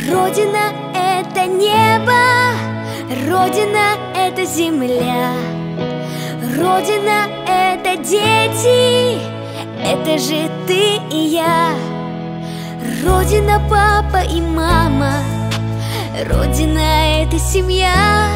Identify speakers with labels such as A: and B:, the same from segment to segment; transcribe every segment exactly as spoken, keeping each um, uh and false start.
A: Родина — это небо, Родина — это земля, Родина — это дети, это же ты и я. Родина — папа и мама, Родина — это семья,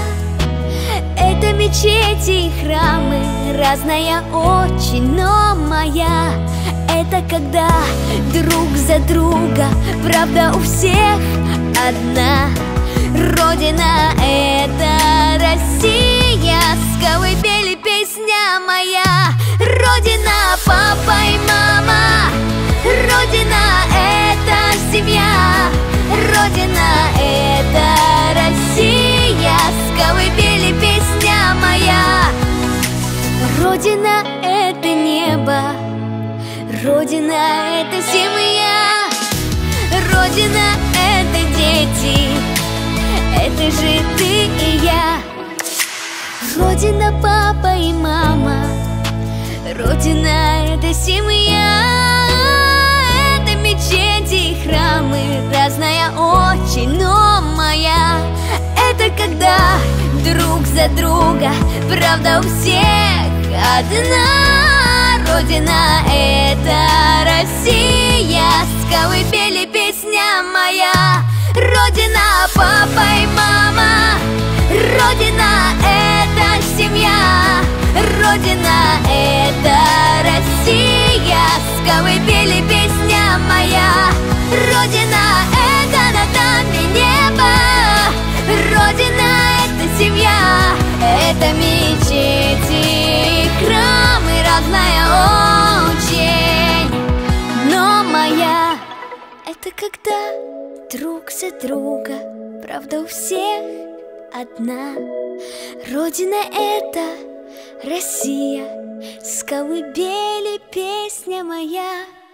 A: это мечети и храмы, разная очень, но моя. Это когда друг за друга, правда у всех одна. Родина — это Россия, с колыбели песня моя. Родина — папа и мама, Родина — это семья, Родина — это Россия, с колыбели песня моя. Родина — это небо, Родина — это семья, Родина — это дети, это же ты и я. Родина — папа и мама, Родина — это семья, это мечети и храмы, разная очень, но моя. Это когда друг за друга, правда у всех одна. Родина — это Россия, с колыбели песня моя. Родина — папа и мама, Родина — это семья, Родина — это Россия, с колыбели песня моя. Родина — это над нами небо, Родина — это семья, это мечети и храмы, разная очень, но моя. Это когда друг за друга, правда у всех одна. Родина — это Россия, с колыбели песня моя.